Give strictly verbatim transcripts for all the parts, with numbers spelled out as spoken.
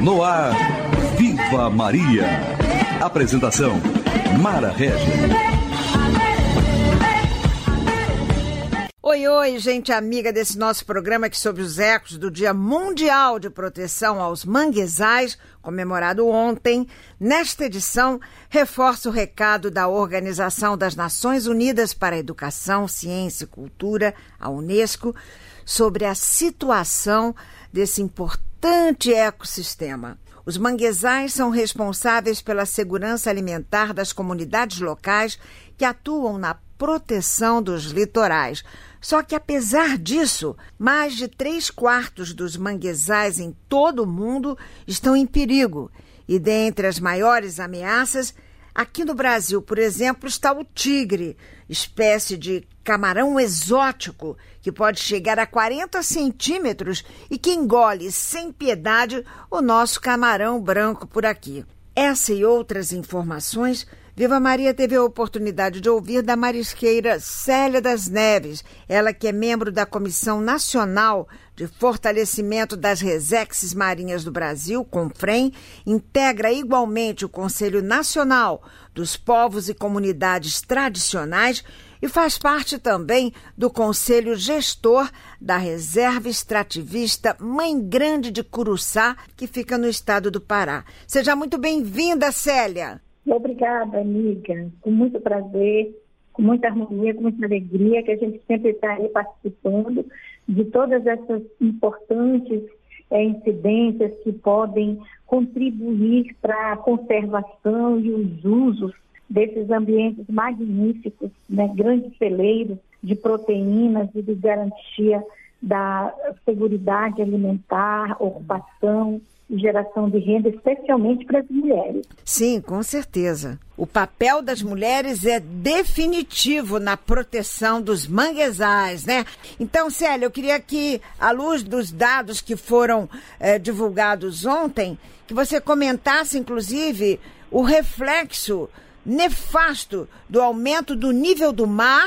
No ar, Viva Maria. Apresentação, Mara Regis. Oi, oi, gente amiga desse nosso programa aqui sobre os ecos do Dia Mundial de Proteção aos Manguezais, comemorado ontem. Nesta edição, reforça o recado da Organização das Nações Unidas para a Educação, Ciência e Cultura, a Unesco, sobre a situação desse importante ecossistema. Os manguezais são responsáveis pela segurança alimentar das comunidades locais que atuam na proteção dos litorais. Só que, apesar disso, mais de três quartos dos manguezais em todo o mundo estão em perigo. E dentre as maiores ameaças, aqui no Brasil, por exemplo, está o tigre, espécie de camarão exótico que pode chegar a quarenta centímetros e que engole sem piedade o nosso camarão branco por aqui. Essa e outras informações Viva Maria teve a oportunidade de ouvir da marisqueira Célia das Neves, ela que é membro da Comissão Nacional de Fortalecimento das Resexes Marinhas do Brasil, CONFREM, integra igualmente o Conselho Nacional dos Povos e Comunidades Tradicionais e faz parte também do Conselho Gestor da Reserva Extrativista Mãe Grande de Curuçá, que fica no estado do Pará. Seja muito bem-vinda, Célia. Obrigada, amiga. Com muito prazer, com muita harmonia, com muita alegria, que a gente sempre está aí participando de todas essas importantes é, incidências que podem contribuir para a conservação e os usos desses ambientes magníficos, né, grandes celeiros de proteínas e de garantia da seguridade alimentar, ocupação e geração de renda, especialmente para as mulheres. Sim, com certeza. O papel das mulheres é definitivo na proteção dos manguezais, né? Então, Célia, eu queria que, à luz dos dados que foram eh, divulgados ontem, que você comentasse, inclusive, o reflexo nefasto do aumento do nível do mar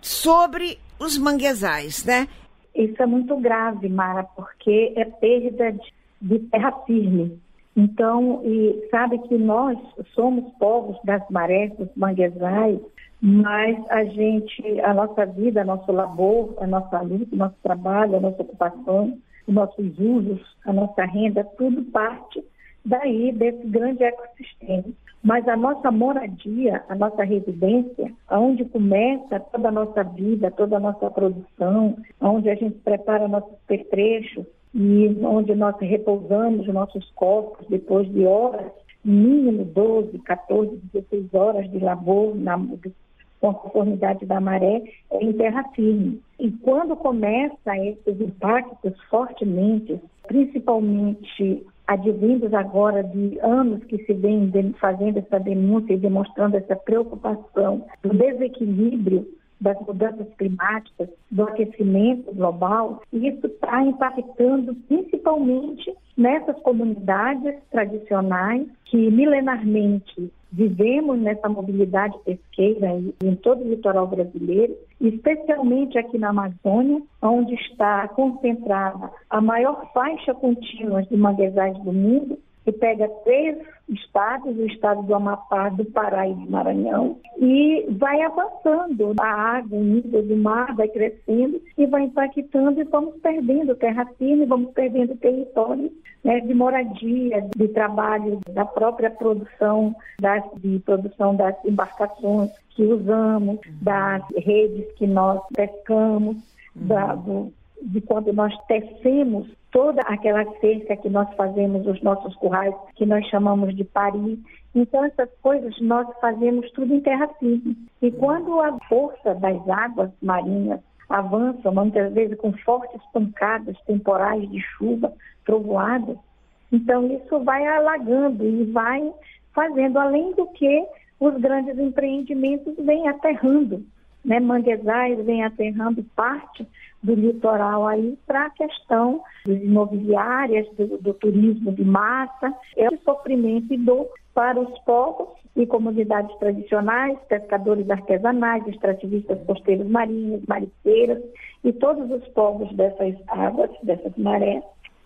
sobre os manguezais, né? Isso é muito grave, Mara, porque é perda de de terra firme. Então, e sabe que nós somos povos das marés, dos manguezais, mas a gente, a nossa vida, nosso labor, a nossa luta, o nosso trabalho, a nossa ocupação, os nossos usos, a nossa renda, tudo parte daí desse grande ecossistema. Mas a nossa moradia, a nossa residência, onde começa toda a nossa vida, toda a nossa produção, onde a gente prepara nossos petrechos, e onde nós repousamos os nossos corpos depois de horas, mínimo doze, catorze, dezesseis horas de labor na, com a conformidade da maré, é em terra firme. E quando começa esses impactos fortemente, principalmente advindos agora de anos que se vem fazendo essa denúncia e demonstrando essa preocupação do desequilíbrio das mudanças climáticas, do aquecimento global, e isso está impactando principalmente nessas comunidades tradicionais que milenarmente vivemos nessa mobilidade pesqueira em todo o litoral brasileiro, especialmente aqui na Amazônia, onde está concentrada a maior faixa contínua de manguezais do mundo, que pega três estados, o estado do Amapá, do Pará e do Maranhão, e vai avançando. A água, o nível do mar vai crescendo e vai impactando e vamos perdendo terra firme, vamos perdendo território, né, de moradia, de trabalho, da própria produção, das, de produção das embarcações que usamos, das redes que nós pescamos, da, do, de quando nós tecemos toda aquela cerca que nós fazemos, os nossos currais, que nós chamamos de pari. Então, essas coisas nós fazemos tudo em terra firme. E quando a força das águas marinhas avança, muitas vezes com fortes pancadas temporais de chuva, trovoadas, então isso vai alagando e vai fazendo, além do que os grandes empreendimentos vêm aterrando, né? Manguezais vêm aterrando parte do litoral aí para a questão das imobiliárias, do, do turismo de massa, é um sofrimento e dor para os povos e comunidades tradicionais, pescadores artesanais, extrativistas costeiros marinhos, marisqueiras e todos os povos dessas águas, dessas marés,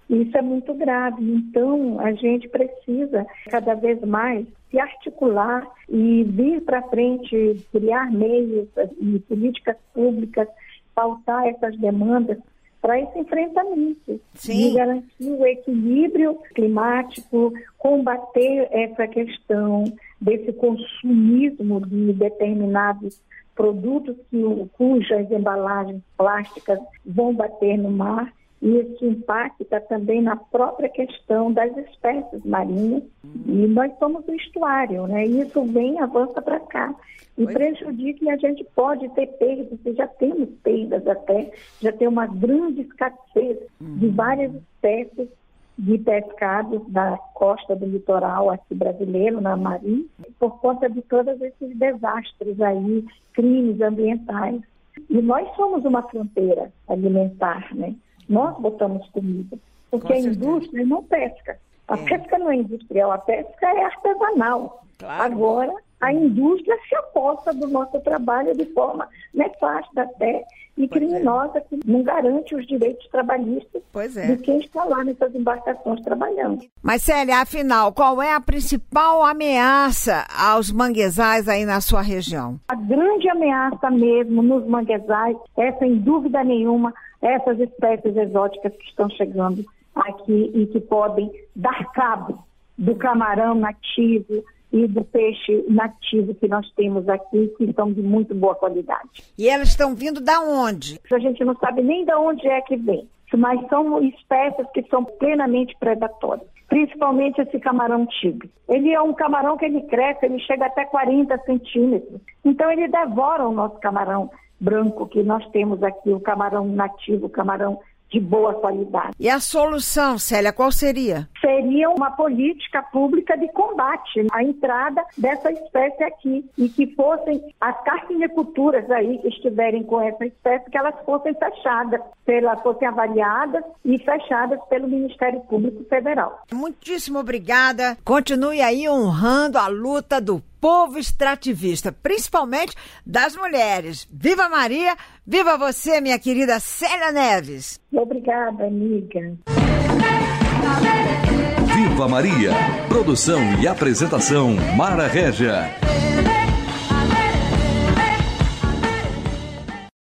Isso é muito grave. Então, a gente precisa cada vez mais se articular e vir para frente, criar meios e políticas públicas, pautar essas demandas para esse enfrentamento. Sim. De garantir o equilíbrio climático, combater essa questão desse consumismo de determinados produtos que, cujas embalagens plásticas vão bater no mar. E isso impacta também na própria questão das espécies marinhas. E nós somos o estuário, né? E isso vem, avança para cá. E prejudica, e a gente pode ter perdas, e já temos perdas até, já tem uma grande escassez de várias espécies de pescados da costa do litoral aqui brasileiro, na marinha, por conta de todos esses desastres aí, crimes ambientais. E nós somos uma fronteira alimentar, né? Nós botamos comida, porque a indústria não pesca. A é. pesca não é industrial, a pesca é artesanal. Claro. Agora, a indústria se aposta do nosso trabalho de forma nefasta até e pois criminosa, é. que não garante os direitos trabalhistas é. de quem está lá nessas embarcações trabalhando. Mas, Célia, afinal, qual é a principal ameaça aos manguezais aí na sua região? A grande ameaça mesmo nos manguezais é, sem dúvida nenhuma, essas espécies exóticas que estão chegando aqui e que podem dar cabo do camarão nativo e do peixe nativo que nós temos aqui, que são de muito boa qualidade. E elas estão vindo da onde? A gente não sabe nem de onde é que vem, mas são espécies que são plenamente predatórias, principalmente esse camarão tigre. Ele é um camarão que ele cresce, ele chega até quarenta centímetros, então ele devora o nosso camarão branco que nós temos aqui, o camarão nativo, o camarão de boa qualidade. E a solução, Célia, qual seria? Seria uma política pública de combate à entrada dessa espécie aqui e que fossem as carciniculturas aí que estiverem com essa espécie, que elas fossem fechadas, pela, fossem avaliadas e fechadas pelo Ministério Público Federal. Muitíssimo obrigada. Continue aí honrando a luta do povo extrativista, principalmente das mulheres. Viva Maria, viva você, minha querida Célia Neves. Obrigada, amiga. Viva Maria, produção e apresentação Mara Régia.